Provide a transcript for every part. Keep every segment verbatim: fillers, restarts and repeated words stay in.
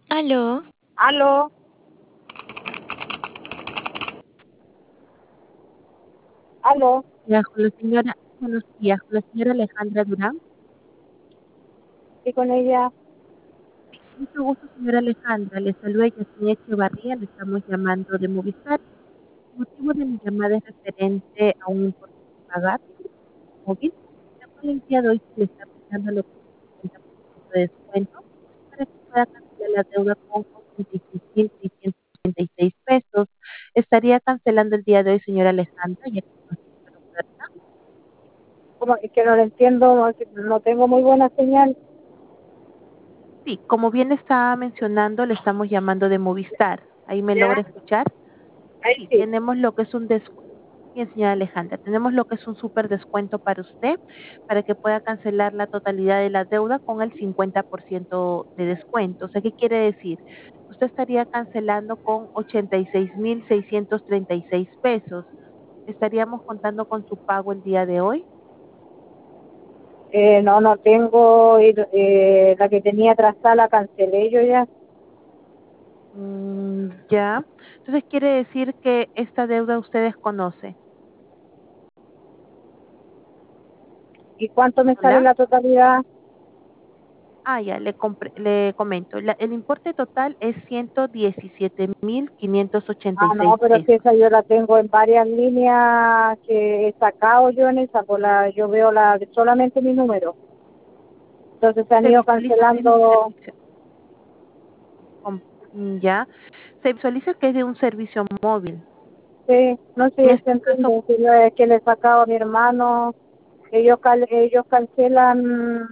Aló. Aló. Aló. Ya, con la señora, buenos días, con la señora Alejandra Durán. Sí, con ella. Sí, mucho gusto, señora Alejandra. Le saluda Yasmina Echevarría, le estamos llamando de Movistar. El motivo de mi llamada es referente a un importe que pagar móvil, la cual el día de hoy se le está aplicando lo que es el cincuenta por ciento de descuento para que pueda cancelar la deuda con ochenta y seis mil seiscientos treinta y seis pesos. Estaría cancelando el día de hoy, señora Alejandra, ya que no se puede oferta. Como es que no lo entiendo, no, no tengo muy buena señal. Sí, como bien estaba mencionando, le estamos llamando de Movistar. ¿Ahí me ¿Ya? logra escuchar? Ahí Sí, sí. tenemos lo que es un descuento. Bien, señora Alejandra, tenemos lo que es un súper descuento para usted, para que pueda cancelar la totalidad de la deuda con el cincuenta por ciento de descuento. O sea, ¿qué quiere decir? Usted estaría cancelando con ochenta y seis mil seiscientos treinta y seis pesos. ¿Estaríamos contando con su pago el día de hoy? Eh, no, no tengo. y, Eh, la que tenía trazada la cancelé yo ya. Mm, ya. Entonces quiere decir que esta deuda usted desconoce. ¿Y cuánto me sale Hola. la totalidad? Ah, ya, le, compre- le comento. La- el importe total es ciento diecisiete mil quinientos ochenta y Ah, seis no, pero si pesos. esa yo la tengo en varias líneas que he sacado yo en esa, pues la, yo veo la solamente mi número. Entonces se han Se ido visualiza que es de un cancelando. servicio, com- mm, ya, se visualiza que es de un servicio móvil. Sí, no En sé si este caso, entiende. Si lo es que le he sacado a mi hermano, ellos cal- ellos cancelan.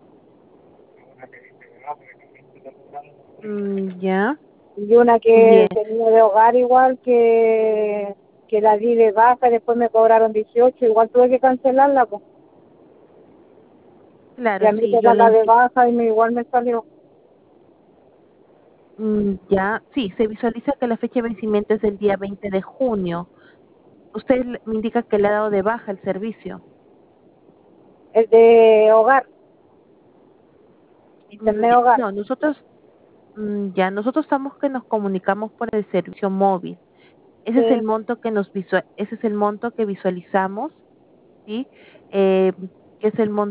mm, ya, Y una bien, que tenía de hogar igual que, que la di de baja y después me cobraron dieciocho, igual tuve que cancelarla, pues. Y claro, a mí sí, que yo le la de entiendo. baja y me, igual me salió. Ya, sí, se visualiza que la fecha de vencimiento es el día veinte de junio. Usted le- me indica que le ha dado de baja el servicio. El de hogar, Mm, internet ya, hogar. no, nosotros, mm, ya, nosotros estamos que nos comunicamos por el servicio móvil. Ese es el Sí. monto que nos visua- ese es el monto que visualizamos, ¿sí? Eh, que es el monto